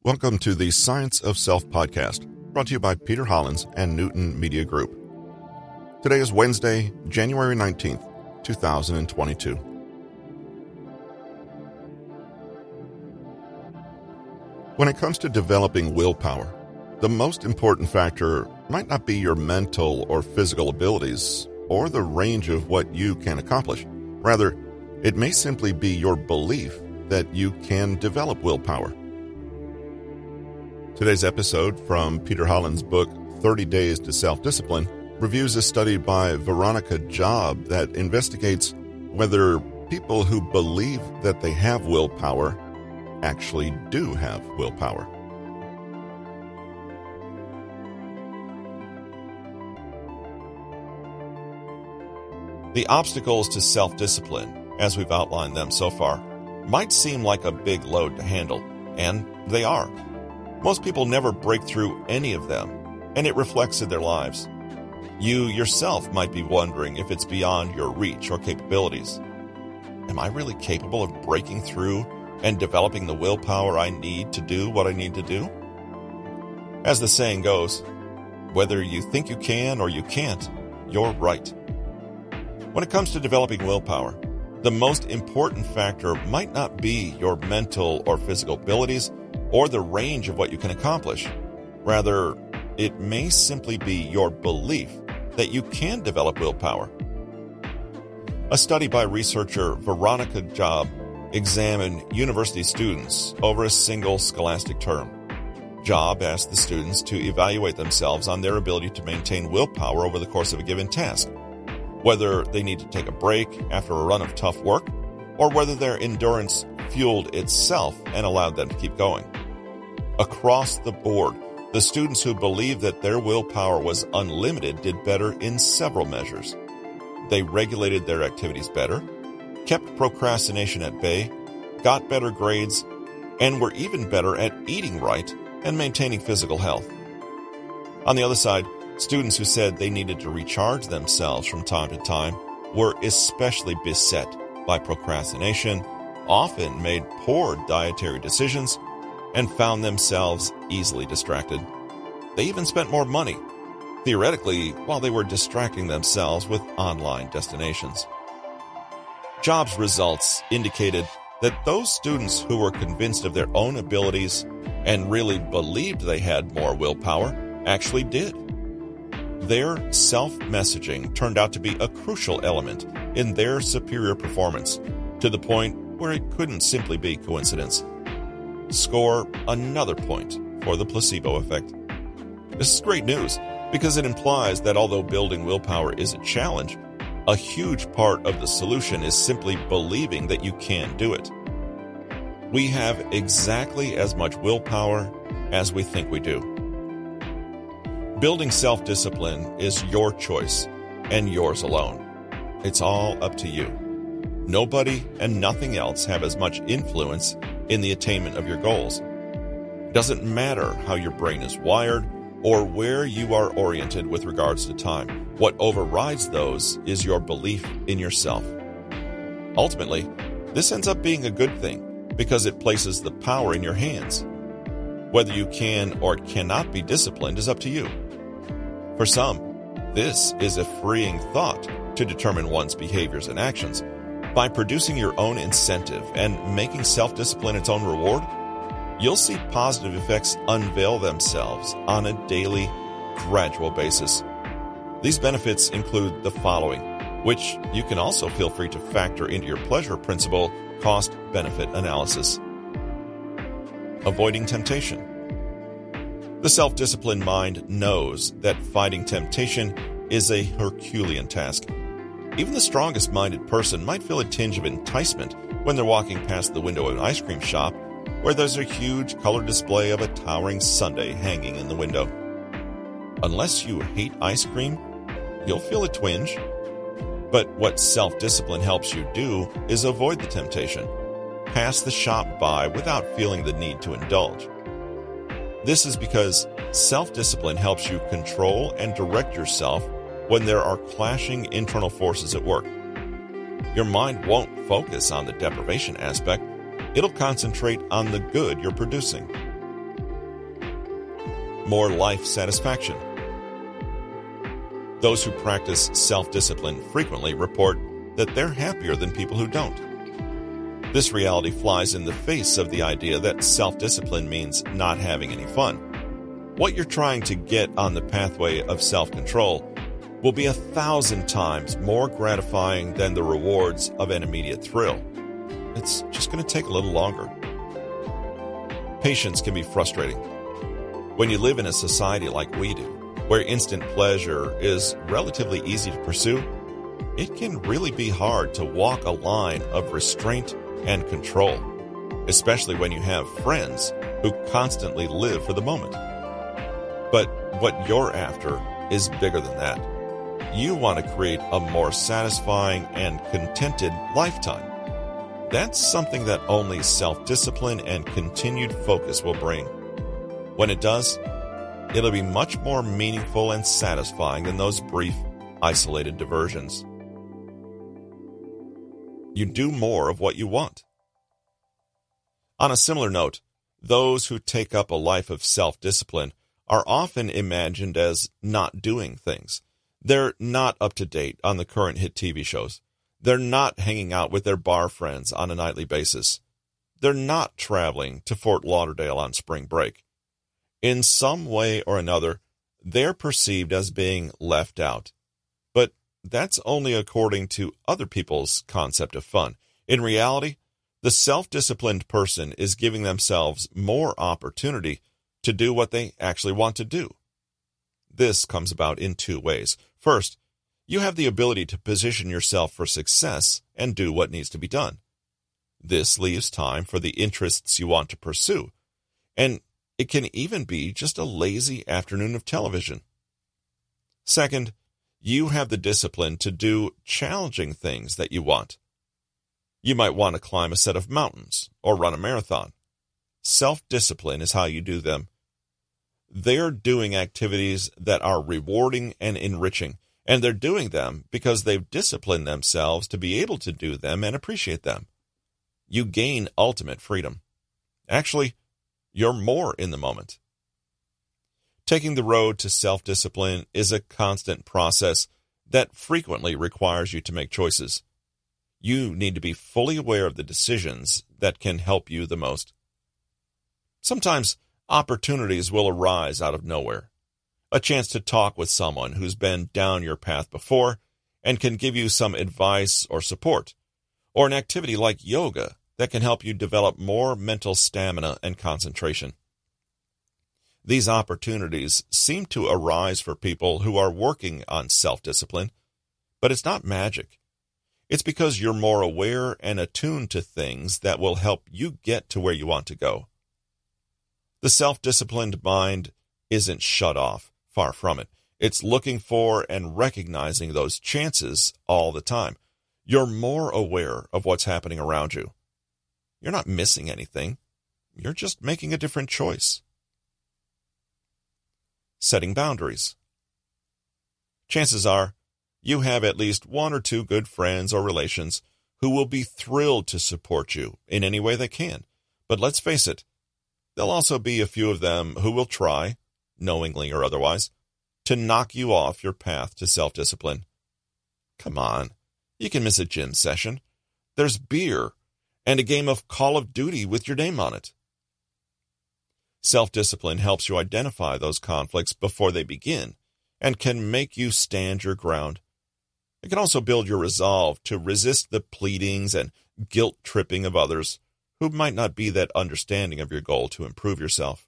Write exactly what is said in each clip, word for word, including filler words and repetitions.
Welcome to the Science of Self podcast, brought to you by Peter Hollins and Newton Media Group. Today is Wednesday, January nineteenth, two thousand twenty-two. When it comes to developing willpower, the most important factor might not be your mental or physical abilities or the range of what you can accomplish. Rather, it may simply be your belief that you can develop willpower. Today's episode from Peter Hollins' book, thirty days to Self-Discipline, reviews a study by Veronica Job that investigates whether people who believe that they have willpower actually do have willpower. The obstacles to self-discipline, as we've outlined them so far, might seem like a big load to handle, and they are. Most people never break through any of them, and it reflects in their lives. You yourself might be wondering if it's beyond your reach or capabilities. Am I really capable of breaking through and developing the willpower I need to do what I need to do? As the saying goes, whether you think you can or you can't, you're right. When it comes to developing willpower, the most important factor might not be your mental or physical abilities or the range of what you can accomplish. Rather, it may simply be your belief that you can develop willpower. A study by researcher Veronica Job examined university students over a single scholastic term. Job asked the students to evaluate themselves on their ability to maintain willpower over the course of a given task, whether they need to take a break after a run of tough work, or whether their endurance fueled itself and allowed them to keep going. Across the board, the students who believed that their willpower was unlimited did better in several measures. They regulated their activities better, kept procrastination at bay, got better grades, and were even better at eating right and maintaining physical health. On the other side, students who said they needed to recharge themselves from time to time were especially beset by procrastination, often made poor dietary decisions, and found themselves easily distracted. They even spent more money, theoretically, while they were distracting themselves with online destinations. Jobs results indicated that those students who were convinced of their own abilities and really believed they had more willpower actually did. Their self-messaging turned out to be a crucial element in their superior performance, to the point where it couldn't simply be coincidence. Score another point for the placebo effect. This is great news because it implies that although building willpower is a challenge, a huge part of the solution is simply believing that you can do it. We have exactly as much willpower as we think we do. Building self-discipline is your choice and yours alone. It's all up to you. Nobody and nothing else have as much influence in the attainment of your goals. It doesn't matter how your brain is wired or where you are oriented with regards to time. What overrides those is your belief in yourself. Ultimately, this ends up being a good thing because it places the power in your hands. Whether you can or cannot be disciplined is up to you. For some, this is a freeing thought to determine one's behaviors and actions. By producing your own incentive and making self-discipline its own reward, you'll see positive effects unveil themselves on a daily, gradual basis. These benefits include the following, which you can also feel free to factor into your pleasure principle cost-benefit analysis. Avoiding temptation. The self-disciplined mind knows that fighting temptation is a Herculean task. Even the strongest-minded person might feel a tinge of enticement when they're walking past the window of an ice cream shop where there's a huge color display of a towering sundae hanging in the window. Unless you hate ice cream, you'll feel a twinge. But what self-discipline helps you do is avoid the temptation. Pass the shop by without feeling the need to indulge. This is because self-discipline helps you control and direct yourself when there are clashing internal forces at work. Your mind won't focus on the deprivation aspect. It'll concentrate on the good you're producing. more life satisfaction. Those who practice self-discipline frequently report that they're happier than people who don't. This reality flies in the face of the idea that self-discipline means not having any fun. What you're trying to get on the pathway of self-control will be a thousand times more gratifying than the rewards of an immediate thrill. It's just going to take a little longer. Patience can be frustrating. When you live in a society like we do, where instant pleasure is relatively easy to pursue, it can really be hard to walk a line of restraint and control, especially when you have friends who constantly live for the moment. But what you're after is bigger than that. You want to create a more satisfying and contented lifetime. That's something that only self-discipline and continued focus will bring. When it does, it'll be much more meaningful and satisfying than those brief, isolated diversions. You do more of what you want. On a similar note, those who take up a life of self-discipline are often imagined as not doing things. They're not up to date on the current hit T V shows. They're not hanging out with their bar friends on a nightly basis. They're not traveling to Fort Lauderdale on spring break. In some way or another, they're perceived as being left out. But that's only according to other people's concept of fun. In reality, the self-disciplined person is giving themselves more opportunity to do what they actually want to do. This comes about in two ways. First, you have the ability to position yourself for success and do what needs to be done. This leaves time for the interests you want to pursue, and it can even be just a lazy afternoon of television. Second, you have the discipline to do challenging things that you want. You might want to climb a set of mountains or run a marathon. Self-discipline is how you do them. They're doing activities that are rewarding and enriching, and they're doing them because they've disciplined themselves to be able to do them and appreciate them. You gain ultimate freedom. Actually, you're more in the moment. Taking the road to self-discipline is a constant process that frequently requires you to make choices. You need to be fully aware of the decisions that can help you the most. Sometimes opportunities will arise out of nowhere. A chance to talk with someone who's been down your path before and can give you some advice or support, or an activity like yoga that can help you develop more mental stamina and concentration. These opportunities seem to arise for people who are working on self-discipline, but it's not magic. It's because you're more aware and attuned to things that will help you get to where you want to go. The self-disciplined mind isn't shut off, far from it. It's looking for and recognizing those chances all the time. You're more aware of what's happening around you. You're not missing anything. You're just making a different choice. Setting boundaries. Chances are you have at least one or two good friends or relations who will be thrilled to support you in any way they can. But let's face it, there'll also be a few of them who will try, knowingly or otherwise, to knock you off your path to self-discipline. Come on, you can miss a gym session. There's beer and a game of Call of Duty with your name on it. Self-discipline helps you identify those conflicts before they begin and can make you stand your ground. It can also build your resolve to resist the pleadings and guilt-tripping of others who might not be that understanding of your goal to improve yourself.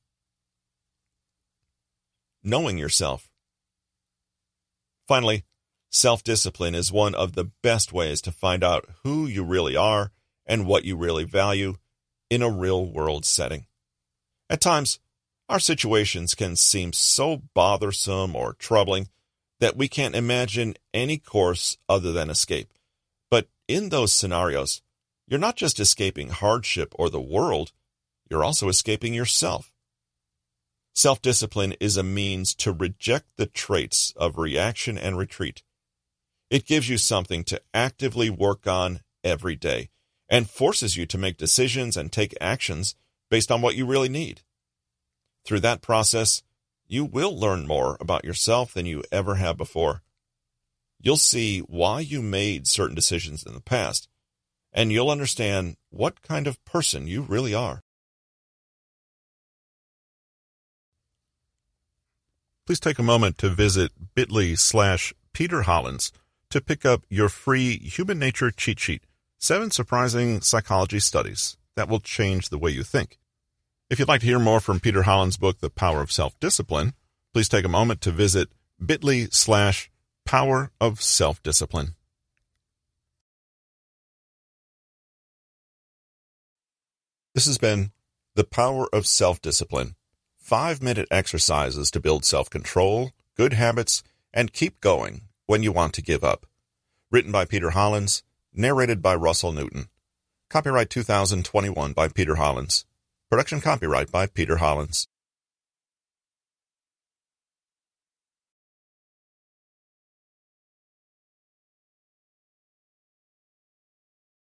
Knowing yourself. Finally, self-discipline is one of the best ways to find out who you really are and what you really value in a real-world setting. At times, our situations can seem so bothersome or troubling that we can't imagine any course other than escape. But in those scenarios, you're not just escaping hardship or the world, you're also escaping yourself. Self-discipline is a means to reject the traits of reaction and retreat. It gives you something to actively work on every day and forces you to make decisions and take actions based on what you really need. Through that process, you will learn more about yourself than you ever have before. You'll see why you made certain decisions in the past, and you'll understand what kind of person you really are. Please take a moment to visit bit.ly slash Peter Hollins to pick up your free Human Nature Cheat Sheet, Seven Surprising Psychology Studies that will change the way you think. If you'd like to hear more from Peter Hollins' book, The Power of Self-Discipline, please take a moment to visit bit.ly slash Power of Self-Discipline. This has been The Power of Self-Discipline. Five-minute exercises to build self-control, good habits, and keep going when you want to give up. Written by Peter Hollins, narrated by Russell Newton. Copyright two thousand twenty-one by Peter Hollins. Production copyright by Peter Hollins.